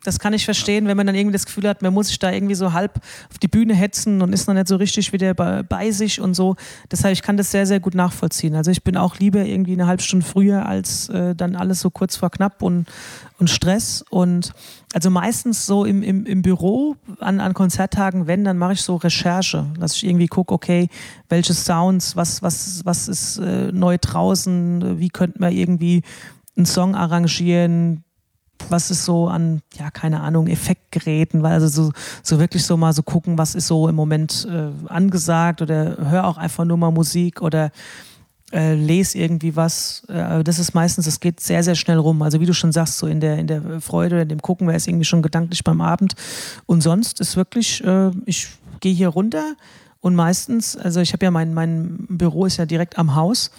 das kann ich verstehen, wenn man dann irgendwie das Gefühl hat, man muss sich da irgendwie so halb auf die Bühne hetzen und ist noch nicht so richtig wieder bei, bei sich und so. Deshalb, ich kann das sehr, sehr gut nachvollziehen. Also ich bin auch lieber irgendwie eine halbe Stunde früher als äh, dann alles so kurz vor knapp und, und Stress. Und also meistens so im, im, im Büro an, an Konzerttagen, wenn, dann mache ich so Recherche, dass ich irgendwie gucke, okay, welche Sounds, was, was, was ist äh, neu draußen, wie könnte man irgendwie einen Song arrangieren, was ist so an, ja, keine Ahnung, Effektgeräten, weil also so, so wirklich so mal so gucken, was ist so im Moment äh, angesagt oder hör auch einfach nur mal Musik oder äh, lese irgendwie was. Äh, das ist meistens, das geht sehr, sehr schnell rum. Also wie du schon sagst, so in der, in der Freude oder in dem Gucken, wäre es irgendwie schon gedanklich beim Abend. Und sonst ist wirklich, äh, ich gehe hier runter und meistens, also ich habe ja mein, mein Büro ist ja direkt am Haus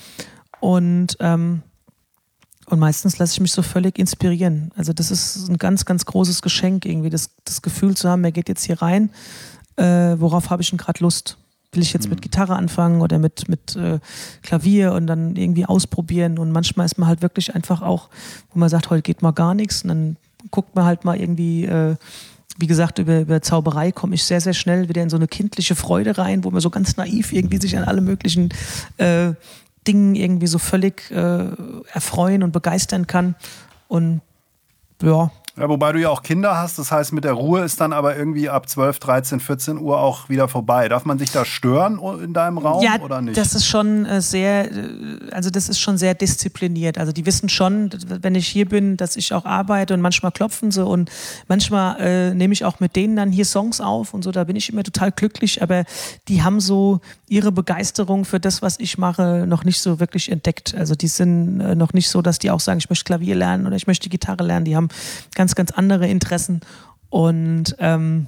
und ähm, Und meistens lasse ich mich so völlig inspirieren. Also das ist ein ganz, ganz großes Geschenk, irgendwie das, das Gefühl zu haben, er geht jetzt hier rein, äh, worauf habe ich denn gerade Lust? Will ich jetzt mhm. mit Gitarre anfangen oder mit, mit äh, Klavier und dann irgendwie ausprobieren? Und manchmal ist man halt wirklich einfach auch, wo man sagt, heute geht mal gar nichts. Und dann guckt man halt mal irgendwie, äh, wie gesagt, über, über Zauberei komme ich sehr, sehr schnell wieder in so eine kindliche Freude rein, wo man so ganz naiv irgendwie sich an alle möglichen äh, Dingen irgendwie so völlig äh, erfreuen und begeistern kann. Und ja. Ja, wobei du ja auch Kinder hast, das heißt, mit der Ruhe ist dann aber irgendwie ab zwölf, dreizehn, vierzehn Uhr auch wieder vorbei. Darf man sich da stören in deinem Raum ja, oder nicht? Das ist schon äh, sehr, also das ist schon sehr diszipliniert. Also die wissen schon, wenn ich hier bin, dass ich auch arbeite und manchmal klopfen sie und manchmal äh, nehme ich auch mit denen dann hier Songs auf und so, da bin ich immer total glücklich, aber die haben so ihre Begeisterung für das, was ich mache, noch nicht so wirklich entdeckt. Also die sind äh, noch nicht so, dass die auch sagen, ich möchte Klavier lernen oder ich möchte Gitarre lernen. Die haben ganz, ganz andere Interessen und, ähm,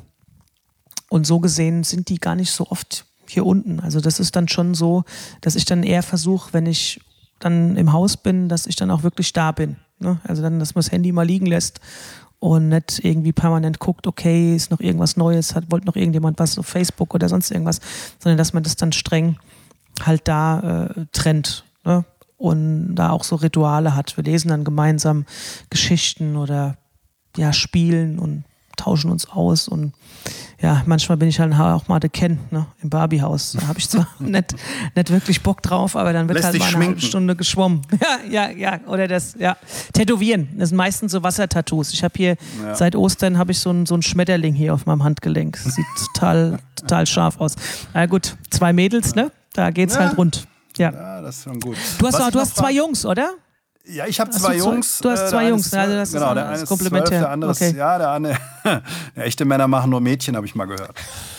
und so gesehen sind die gar nicht so oft hier unten. Also das ist dann schon so, dass ich dann eher versuche, wenn ich dann im Haus bin, dass ich dann auch wirklich da bin. Ne? Also dann, dass man das Handy mal liegen lässt und nicht irgendwie permanent guckt, okay, ist noch irgendwas Neues, hat, wollte noch irgendjemand was auf Facebook oder sonst irgendwas, sondern dass man das dann streng halt da äh, trennt, ne? Und da auch so Rituale hat. Wir lesen dann gemeinsam Geschichten oder ja, spielen und tauschen uns aus und ja, manchmal bin ich halt auch mal der Ken, ne, im Barbie-Haus. Da habe ich zwar nicht, nicht wirklich Bock drauf, aber dann wird Lässt halt mal eine schminken. halbe Stunde geschwommen. Ja, ja, ja. Oder das, ja. Tätowieren. Das sind meistens so Wassertattoos. Ich habe hier, ja. seit Ostern habe ich so einen so einen Schmetterling hier auf meinem Handgelenk. Sieht total, total scharf aus. Na gut, zwei Mädels, ne? Da geht's ja. halt rund. Ja. ja, das ist schon gut. Du hast, auch, du hast zwei Jungs, oder? Ja, ich habe zwei du Jungs. Du hast zwei äh, Jungs, ist, also das genau, ist, der eine ist komplementär. zwölf, der andere ist, okay. ja, der eine, ja, echte Männer machen nur Mädchen, habe ich mal gehört.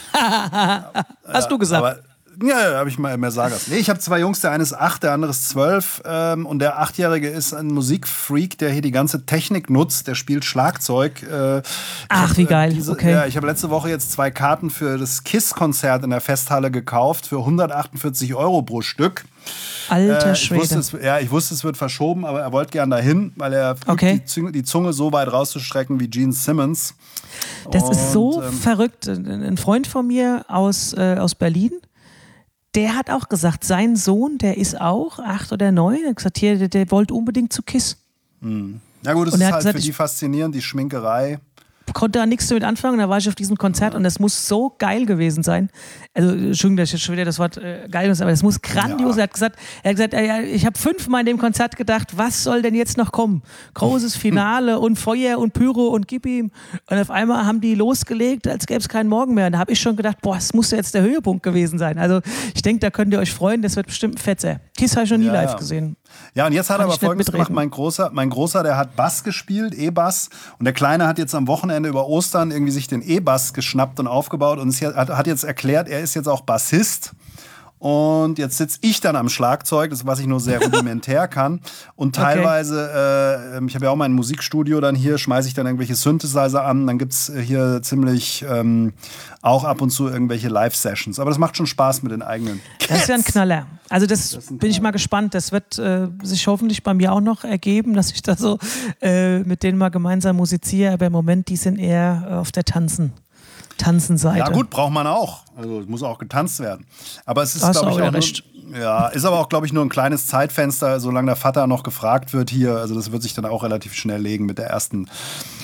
Hast du gesagt? Aber, ja, habe ich mal mehr sagen lassen. Nee, ich habe zwei Jungs, der eine ist acht, der andere ist zwölf ähm, und der Achtjährige ist ein Musikfreak, der hier die ganze Technik nutzt, der spielt Schlagzeug. Äh, Ach, hab, wie geil, äh, diese, okay. Ja, ich habe letzte Woche jetzt zwei Karten für das KISS-Konzert in der Festhalle gekauft für hundertachtundvierzig Euro pro Stück. Alter äh, Schwede. Ich wusste, es, ja, ich wusste, es wird verschoben, aber er wollte gern dahin, weil er okay. die, Zunge, die Zunge so weit rauszustrecken wie Gene Simmons. Das und, ist so ähm, verrückt. Ein Freund von mir aus, äh, aus Berlin, der hat auch gesagt, sein Sohn, der ist auch acht oder neun, er hat gesagt, hier, der, der wollte unbedingt zu KISS. Hm. Ja gut, das und ist er hat halt gesagt, für die faszinierend, die Schminkerei. Konnte da nichts damit anfangen, da war ich auf diesem Konzert ja. und das muss so geil gewesen sein. Also, Entschuldigung, dass ich jetzt schon wieder das Wort äh, geil ist, aber das muss grandios. Ja. Er hat gesagt, er hat gesagt äh, ich habe fünfmal in dem Konzert gedacht, was soll denn jetzt noch kommen? Großes Finale und Feuer und Pyro und gib ihm. Und auf einmal haben die losgelegt, als gäbe es keinen Morgen mehr. Und da habe ich schon gedacht, boah, das muss ja jetzt der Höhepunkt gewesen sein. Also, ich denke, da könnt ihr euch freuen, das wird bestimmt ein Fetzer. KISS habe ich noch nie ja, live ja. gesehen. Ja, und jetzt hat Kann er aber Folgendes gemacht. Mein Großer, mein Großer, der hat Bass gespielt, E-Bass. Und der Kleine hat jetzt am Wochenende über Ostern irgendwie sich den E-Bass geschnappt und aufgebaut. Und hat jetzt erklärt, er ist jetzt auch Bassist. Und jetzt sitze ich dann am Schlagzeug, das was ich nur sehr rudimentär kann. Und teilweise, okay. äh, ich habe ja auch mein Musikstudio dann hier, schmeiße ich dann irgendwelche Synthesizer an. Dann gibt es hier ziemlich ähm, auch ab und zu irgendwelche Live-Sessions. Aber das macht schon Spaß mit den eigenen Kids. Das ist ja ein Knaller. Also das, das bin ich mal gespannt. Das wird äh, sich hoffentlich bei mir auch noch ergeben, dass ich da so äh, mit denen mal gemeinsam musiziere. Aber im Moment, die sind eher äh, auf der Tanzen. Tanzenseite. Ja gut, braucht man auch. Also es muss auch getanzt werden. Aber es ist, glaube ich, auch recht. Nur, ja, ist aber auch, glaube ich, nur ein kleines Zeitfenster, solange der Vater noch gefragt wird hier. Also das wird sich dann auch relativ schnell legen mit der ersten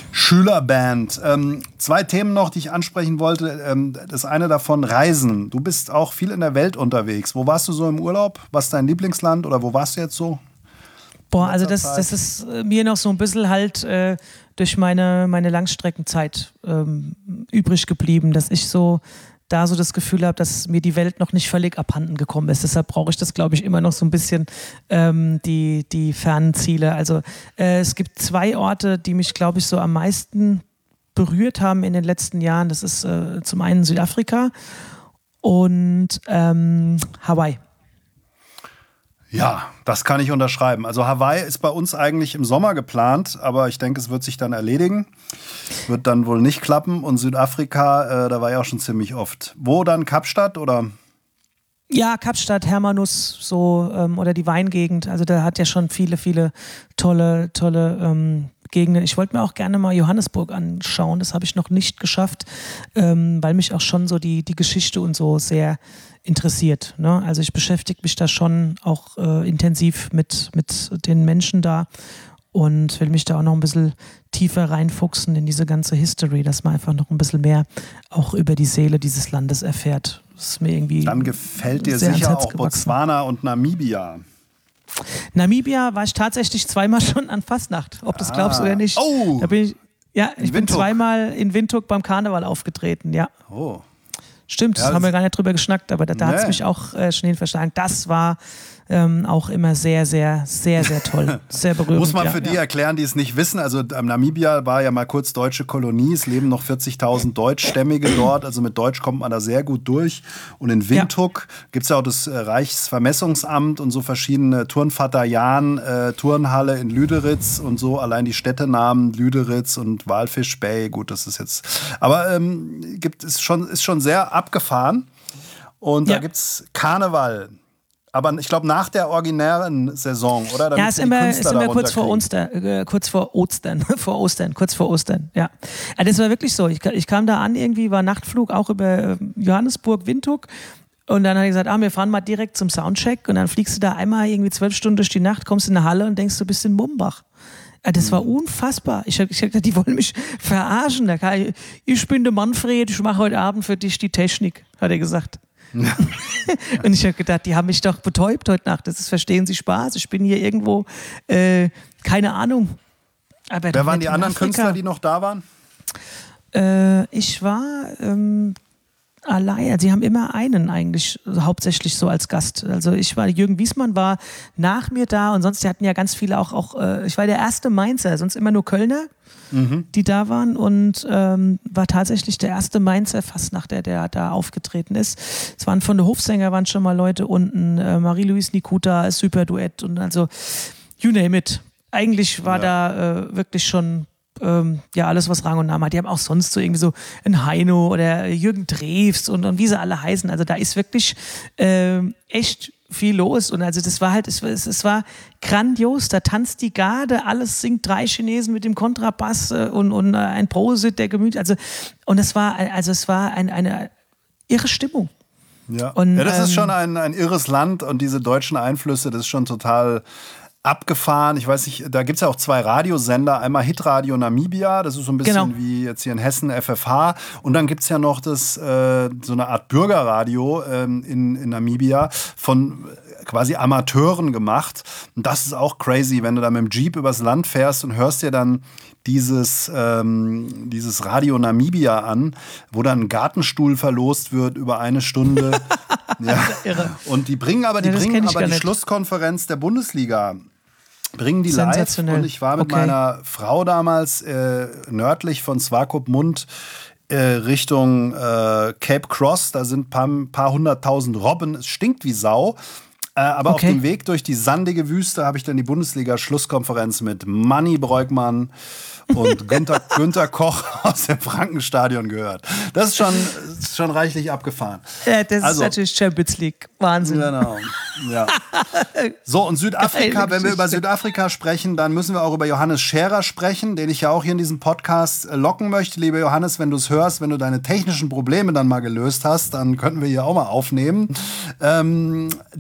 Schülerband. Ähm, zwei Themen noch, die ich ansprechen wollte. Ähm, das eine davon, Reisen. Du bist auch viel in der Welt unterwegs. Wo warst du so im Urlaub? Was ist dein Lieblingsland oder wo warst du jetzt so? Boah, also das, das ist mir noch so ein bisschen halt äh, durch meine, meine Langstreckenzeit ähm, übrig geblieben, dass ich so da so das Gefühl habe, dass mir die Welt noch nicht völlig abhanden gekommen ist. Deshalb brauche ich das, glaube ich, immer noch so ein bisschen, ähm, die, die fernen Ziele. Also äh, es gibt zwei Orte, die mich, glaube ich, so am meisten berührt haben in den letzten Jahren. Das ist äh, zum einen Südafrika und ähm, Hawaii. Ja, das kann ich unterschreiben. Also Hawaii ist bei uns eigentlich im Sommer geplant, aber ich denke, es wird sich dann erledigen. Wird dann wohl nicht klappen. Und Südafrika, äh, da war ich auch schon ziemlich oft. Wo dann? Kapstadt oder? Ja, Kapstadt, Hermanus, so ähm, oder die Weingegend. Also da hat ja schon viele, viele tolle, tolle ähm, Gegenden. Ich wollte mir auch gerne mal Johannesburg anschauen. Das habe ich noch nicht geschafft, ähm, weil mich auch schon so die, die Geschichte und so sehr interessiert. Ne? Also ich beschäftige mich da schon auch äh, intensiv mit, mit den Menschen da und will mich da auch noch ein bisschen tiefer reinfuchsen in diese ganze History, dass man einfach noch ein bisschen mehr auch über die Seele dieses Landes erfährt. Das ist mir irgendwie Dann gefällt dir sehr sicher ans Herz auch gewachsen. Botswana und Namibia. Namibia war ich tatsächlich zweimal schon an Fastnacht, ob du es glaubst Ah. oder nicht. Oh. Da bin ich, ja, ich bin Windhoek. zweimal in Windhoek beim Karneval aufgetreten, ja. Oh. Stimmt, Ja, das haben wir das- gar nicht drüber geschnackt, aber da, da hat es Nee. mich auch äh, schnell verschlagen. Das war ähm, auch immer sehr, sehr, sehr, sehr toll. Sehr berührend. Muss man ja, für die ja. erklären, die es nicht wissen. Also ähm, Namibia war ja mal kurz deutsche Kolonie. Es leben noch vierzigtausend Deutschstämmige dort. Also mit Deutsch kommt man da sehr gut durch. Und in Windhoek gibt es ja auch das äh, Reichsvermessungsamt und so verschiedene Turnvater Jan, äh, Turnhalle in Lüderitz und so. Allein die Städtenamen Lüderitz und Walfish Bay. Gut, das ist jetzt. Aber ähm, gibt es schon, ist schon sehr abgefahren. Und Ja. da gibt es Karneval. Aber ich glaube, nach der originären Saison, oder? Damit Ja, ist sie die immer, Künstler ist immer da kurz vor runterkriegen. Ostern, äh, kurz vor Ostern, vor Ostern, kurz vor Ostern, ja. ja. Das war wirklich so. Ich, ich kam da an, irgendwie war Nachtflug auch über äh, Johannesburg, Windhoek. Und dann habe ich gesagt, ah, wir fahren mal direkt zum Soundcheck. Und dann fliegst du da einmal irgendwie zwölf Stunden durch die Nacht, kommst in eine Halle und denkst, du bist in Mumbach. Ja, das war unfassbar. Ich habe gesagt, die wollen mich verarschen. Da kann ich, ich bin der Manfred, ich mache heute Abend für dich die Technik, hat er gesagt. Und ich habe gedacht, die haben mich doch betäubt heute Nacht. Das ist, verstehen Sie, Spaß. Ich bin hier irgendwo, äh, keine Ahnung. Aber Wer doch waren nicht die in anderen Afrika. Künstler, die noch da waren? Äh, ich war ähm, allein. Also sie haben immer einen eigentlich hauptsächlich so als Gast. Also ich war, Jürgen Wiesmann war nach mir da und sonst, die hatten ja ganz viele auch, auch äh, ich war der erste Mainzer, sonst immer nur Kölner. Mhm. Die da waren und ähm, war tatsächlich der erste Mainzer Fastnacht, der, der da aufgetreten ist. Es waren von der Hofsänger waren schon mal Leute unten, äh, Marie-Louise Nikuta, super Duett und also you name it. Eigentlich war Ja. da äh, wirklich schon ähm, ja alles, was Rang und Namen hat. Die haben auch sonst so irgendwie so ein Heino oder Jürgen Drews und, und wie sie alle heißen. Also da ist wirklich ähm, echt viel los und also das war halt, es, es, es war grandios, da tanzt die Garde, alles singt drei Chinesen mit dem Kontrabass äh, und, und äh, ein Prosit, der Gemüt, also und es war, also es war ein, eine irre Stimmung. Ja, Und, ja das ist ähm, schon ein, ein irres Land und diese deutschen Einflüsse, das ist schon total abgefahren. Ich weiß nicht, da gibt es ja auch zwei Radiosender. Einmal Hitradio Namibia, das ist so ein bisschen Genau. wie jetzt hier in Hessen F F H. Und dann gibt es ja noch das, äh, so eine Art Bürgerradio ähm, in, in Namibia von quasi Amateuren gemacht. Und das ist auch crazy, wenn du da mit dem Jeep übers Land fährst und hörst dir dann dieses, ähm, dieses Radio Namibia an, wo dann ein Gartenstuhl verlost wird über eine Stunde. Ja. Irre. Und die bringen aber, die Ja, das bringen kenn ich aber gar die nicht. Schlusskonferenz der Bundesliga. Bringen die live Sensationell. und ich war mit Okay. meiner Frau damals äh, nördlich von Swakopmund äh, Richtung äh, Cape Cross. Da sind ein paar, paar hunderttausend Robben. Es stinkt wie Sau. Äh, aber auf Okay. dem Weg durch die sandige Wüste habe ich dann die Bundesliga-Schlusskonferenz mit Manni Breukmann und Günther, Günther Koch aus dem Frankenstadion gehört. Das ist schon, ist schon reichlich abgefahren. Ja, das Also- ist natürlich Champions League. Wahnsinn. Genau. Ja. So, und Südafrika, Geile wenn wir über Geschichte. Südafrika sprechen, dann müssen wir auch über Johannes Scherer sprechen, den ich ja auch hier in diesem Podcast äh, locken möchte. Lieber Johannes, wenn du es hörst, wenn du deine technischen Probleme dann mal gelöst hast, dann könnten wir hier auch mal aufnehmen. Ähm, den habe ich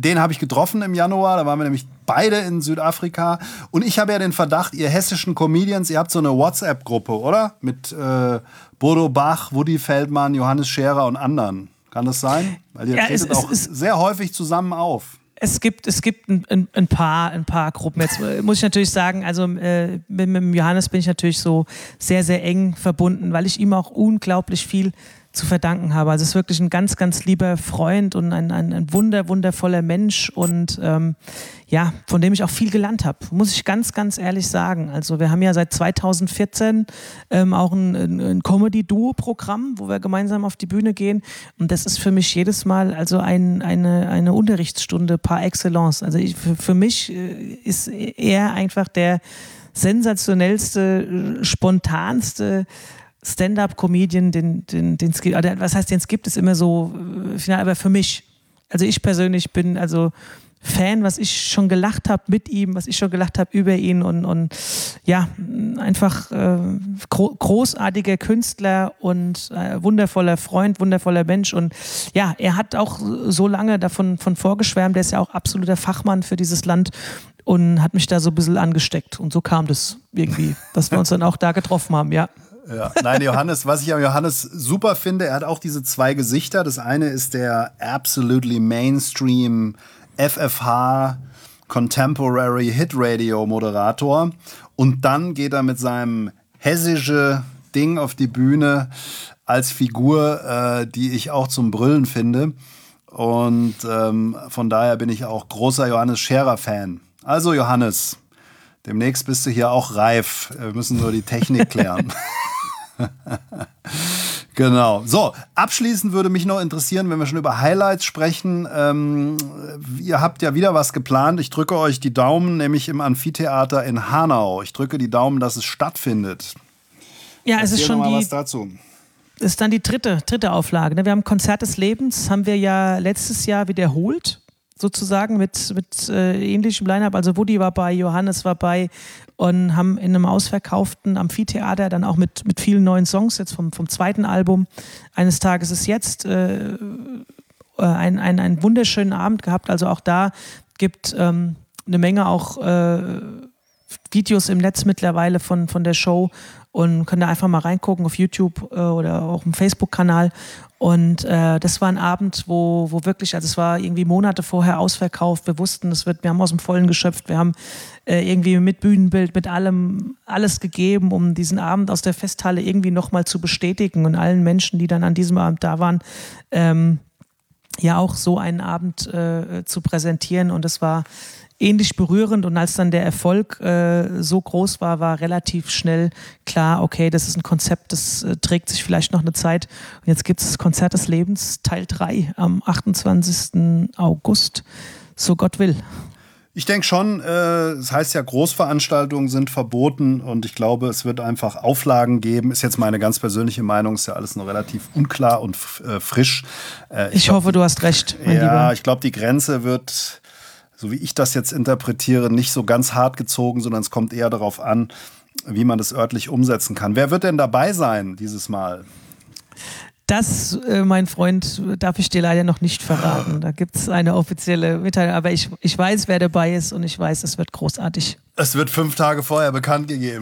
getroffen im Januar, da waren wir nämlich beide in Südafrika. Und ich habe ja den Verdacht, ihr hessischen Comedians, ihr habt so eine WhatsApp-Gruppe, oder? Mit äh, Bodo Bach, Woody Feldmann, Johannes Scherer und anderen. Kann das sein? Weil ihr Ja, tretet es- auch es- sehr häufig zusammen auf. Es gibt, es gibt ein, ein, ein, paar, ein paar Gruppen. Jetzt äh, muss ich natürlich sagen, also äh, mit, mit dem Johannes bin ich natürlich so sehr, sehr eng verbunden, weil ich ihm auch unglaublich viel zu verdanken habe. Also es ist wirklich ein ganz, ganz lieber Freund und ein, ein, ein wunder, wundervoller Mensch und ähm, ja, von dem ich auch viel gelernt habe, muss ich ganz, ganz ehrlich sagen. Also wir haben ja seit zweitausendvierzehn ähm, auch ein, ein, ein Comedy-Duo-Programm, wo wir gemeinsam auf die Bühne gehen und das ist für mich jedes Mal also ein, eine, eine Unterrichtsstunde par excellence. Also ich, für, für mich äh, ist er einfach der sensationellste, äh, spontanste Stand-up-Comedian, den den den es gibt. Oder was heißt, den es gibt, ist immer so äh, final, aber für mich, also ich persönlich bin also Fan, was ich schon gelacht habe mit ihm, was ich schon gelacht habe über ihn und, und ja, einfach äh, gro- großartiger Künstler und äh, wundervoller Freund, wundervoller Mensch und ja, er hat auch so lange davon von vorgeschwärmt, der ist ja auch absoluter Fachmann für dieses Land und hat mich da so ein bisschen angesteckt und so kam das irgendwie, dass wir uns dann auch da getroffen haben, ja. Ja. Nein, Johannes, was ich am Johannes super finde, er hat auch diese zwei Gesichter. Das eine ist der absolutely Mainstream F F H Contemporary Hit Radio Moderator und dann geht er mit seinem hessische Ding auf die Bühne als Figur, äh, die ich auch zum Brüllen finde und ähm, von daher bin ich auch großer Johannes Scherer Fan. Also Johannes, demnächst bist du hier auch reif. Wir müssen nur die Technik klären. Genau. So, abschließend würde mich noch interessieren, wenn wir schon über Highlights sprechen. Ähm, ihr habt ja wieder was geplant. Ich drücke euch die Daumen, nämlich im Amphitheater in Hanau. Ich drücke die Daumen, dass es stattfindet. Ja, es ist Erzähl schon noch mal die, was dazu. ist dann die dritte, dritte Auflage. Ne? Wir haben Konzert des Lebens, haben wir ja letztes Jahr wiederholt, sozusagen mit, mit äh, ähnlichem Line-Up. Also Woody war bei, Johannes war bei und haben in einem ausverkauften Amphitheater dann auch mit, mit vielen neuen Songs jetzt vom, vom zweiten Album Eines Tages ist jetzt äh, ein, ein, einen wunderschönen Abend gehabt. Also auch da gibt ähm, eine Menge auch äh, Videos im Netz mittlerweile von, von der Show und könnt da einfach mal reingucken auf YouTube äh, oder auch im Facebook-Kanal. Und äh, das war ein Abend, wo, wo wirklich, also es war irgendwie Monate vorher ausverkauft. Wir wussten, es wird, wir haben aus dem Vollen geschöpft. Wir haben äh, irgendwie mit Bühnenbild, mit allem, alles gegeben, um diesen Abend aus der Festhalle irgendwie nochmal zu bestätigen und allen Menschen, die dann an diesem Abend da waren, ähm, ja auch so einen Abend äh, zu präsentieren. Und das war ähnlich berührend und als dann der Erfolg äh, so groß war, war relativ schnell klar, okay, das ist ein Konzept, das äh, trägt sich vielleicht noch eine Zeit. Und jetzt gibt es das Konzert des Lebens Teil drei am achtundzwanzigsten August, so Gott will. Ich denke schon, äh, das heißt ja, Großveranstaltungen sind verboten und ich glaube, es wird einfach Auflagen geben. Ist jetzt meine ganz persönliche Meinung, ist ja alles noch relativ unklar und äh, frisch. Äh, ich ich glaub, hoffe, du hast recht, mein ja, Lieber. Ja, ich glaube, die Grenze wird, so wie ich das jetzt interpretiere, nicht so ganz hart gezogen, sondern es kommt eher darauf an, wie man das örtlich umsetzen kann. Wer wird denn dabei sein dieses Mal? Das, äh, mein Freund, darf ich dir leider noch nicht verraten. Da gibt es eine offizielle Mitteilung, aber ich, ich weiß, wer dabei ist und ich weiß, es wird großartig. Es wird fünf Tage vorher bekannt gegeben.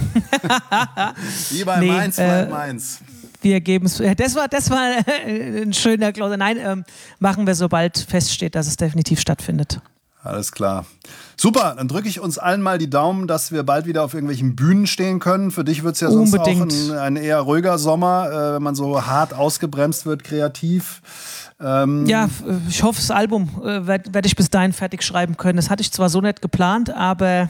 Wie bei Nee, Mainz, äh, Mainz. Wir geben es. Das war, das war ein schöner Closer. Nein, ähm, machen wir, sobald feststeht, dass es definitiv stattfindet. Alles klar. Super, dann drücke ich uns allen mal die Daumen, dass wir bald wieder auf irgendwelchen Bühnen stehen können. Für dich wird es ja sonst Unbedingt. auch ein, ein eher ruhiger Sommer, äh, wenn man so hart ausgebremst wird, kreativ. Ähm, Ja, ich hoffe, das Album äh, werde werd ich bis dahin fertig schreiben können. Das hatte ich zwar so nicht geplant, aber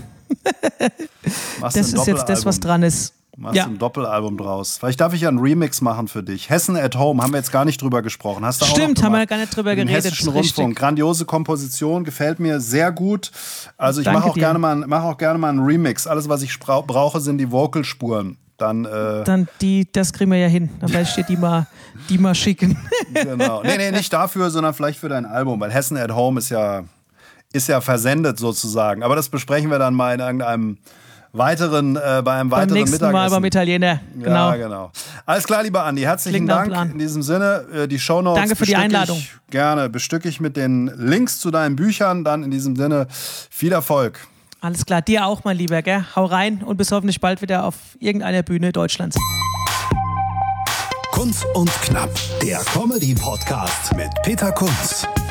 machst das ein ist jetzt das, was Doppelalbum. dran ist. Machst Ja. ein Doppelalbum draus. Vielleicht darf ich ja einen Remix machen für dich. Hessen at Home, haben wir jetzt gar nicht drüber gesprochen. Hast du auch Stimmt, noch haben wir gemacht? gar nicht drüber Mit dem geredet, Hessischen ist richtig. Rundfunk. Grandiose Komposition, gefällt mir sehr gut. Also ich Danke mache auch, dir. gerne mal, mach auch gerne mal einen Remix. Alles, was ich sprau- brauche, sind die Vocalspuren. Dann, äh, Dann die, das kriegen wir ja hin. Dann werde ich dir die mal, die mal schicken. genau. Nee, nee, nicht dafür, sondern vielleicht für dein Album. Weil Hessen at Home ist ja, ist ja versendet sozusagen. Aber das besprechen wir dann mal in irgendeinem weiteren, äh, bei einem Beim weiteren nächsten Mittagessen. Mal beim Italiener. Genau. Ja, genau. Alles klar, lieber Andi, herzlichen Klingt nach Dank. Plan. In diesem Sinne, äh, die Shownotes Danke für die bestücke Einladung. Ich, gerne, bestücke ich mit den Links zu deinen Büchern. Dann in diesem Sinne viel Erfolg. Alles klar, dir auch, mein Lieber. Gell? Hau rein und bis hoffentlich bald wieder auf irgendeiner Bühne Deutschlands. Kunz und Knapp, der Comedy-Podcast mit Peter Kunz.